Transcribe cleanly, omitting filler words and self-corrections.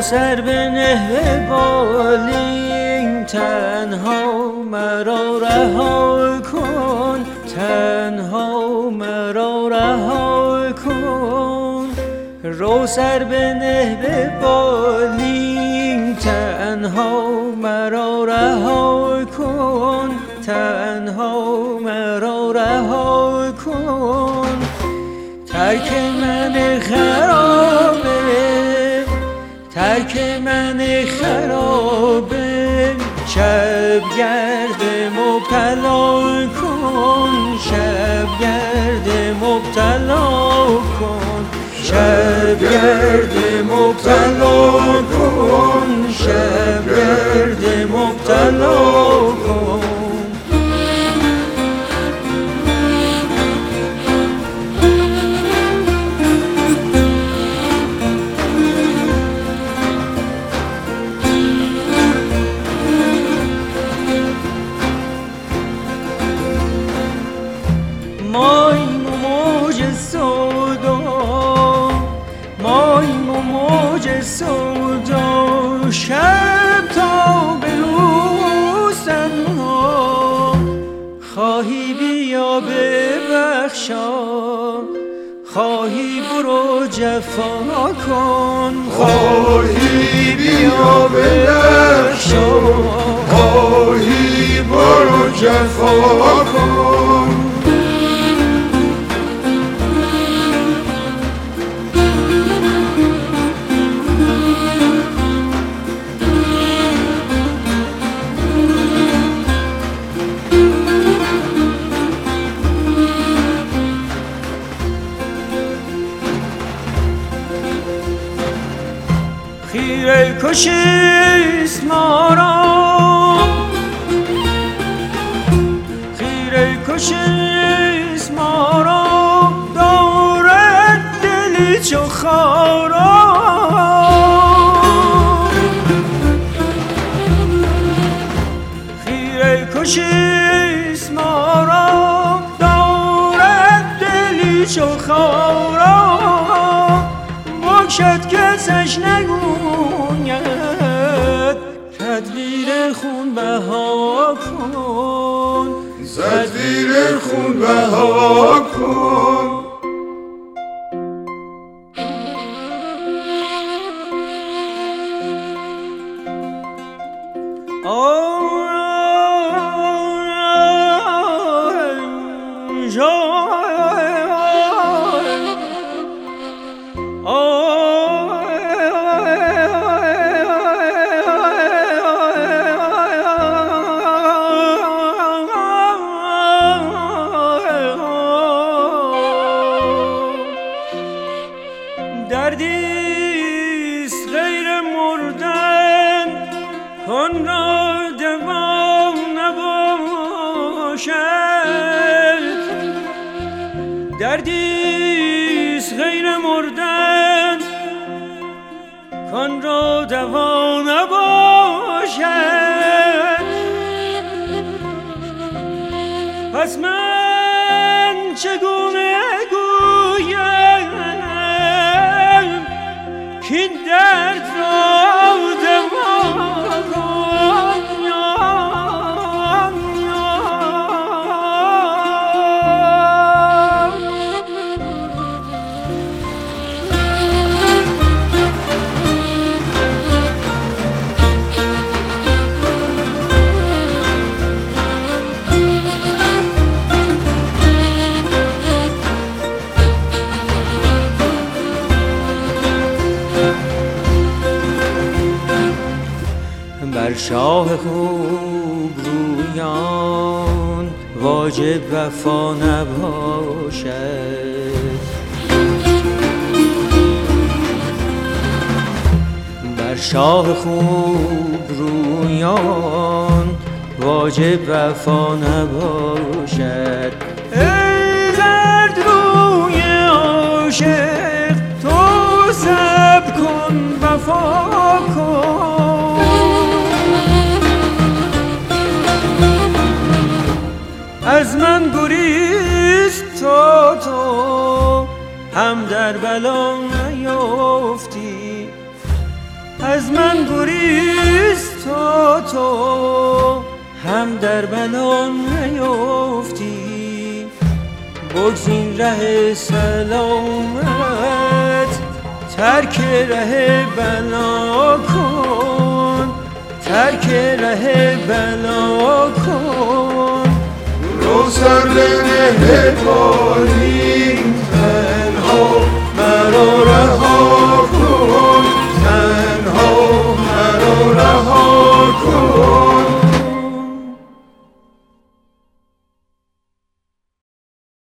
سر بنه به بالین، تنها مرا رها کن، تنها مرا رها کن. رو سر بنه به بالین، تنها مرا رها کن، تنها مرا رها کن. ترک من خرابه، ترک من خرابه، شب گرد مبتلا کن، شب گرد مبتلا کن، شب گرد مبتلا کن، شب گرد مبتلا کن. مایم و موج سودا، مایم و موج سودا، شب تا به روز تنها. خواهی بیا ببخشا، خواهی برو جفا کن، خواهی بیا ببخشا، خواهی برو جفا کن. خیره کشیست ما را، خیره کشیست ما را، دارد دلی چو خارا. خیره کشیست ما را، دارد دلی چو خارا. بکشد کسش نگوید، تدبیر خون بها کن، تدبیر خون بها کن. دردیست غیر مردن، آن را دوا نباشد. دردیست غیر مردن، آن را دوا نباشد. پس من چگونه گویم کین درد را دوا کن. بر شاه خوب رویان واجب وفا نباشد. بر شاه خوب رویان واجب وفا نباشد. ای زرد روی عاشق تو صبر کن وفا کن. از من گریز تا تو هم در بلا نیافتی، از تو هم در بلا نیفتی، بگزین ره سلامت، ترک ره بلا کن، ترک ره بلا کن. رو سر به ره پایی